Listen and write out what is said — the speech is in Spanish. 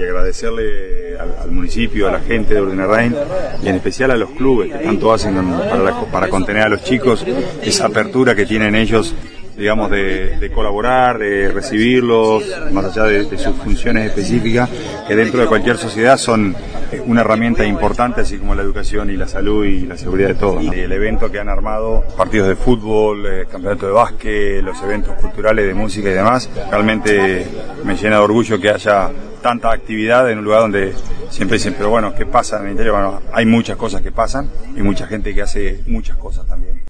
agradecerle al municipio, a la gente de Urdenarrain y en especial a los clubes que tanto hacen para contener a los chicos, esa apertura que tienen ellos, digamos, de colaborar, de recibirlos, más allá de sus funciones específicas, que dentro de cualquier sociedad son una herramienta importante, así como la educación y la salud y la seguridad de todos, ¿no? El evento que han armado, partidos de fútbol, campeonato de básquet, los eventos culturales de música y demás, realmente me llena de orgullo que haya tanta actividad en un lugar donde siempre dicen, pero bueno, ¿qué pasa en el interior? Bueno, hay muchas cosas que pasan y mucha gente que hace muchas cosas también.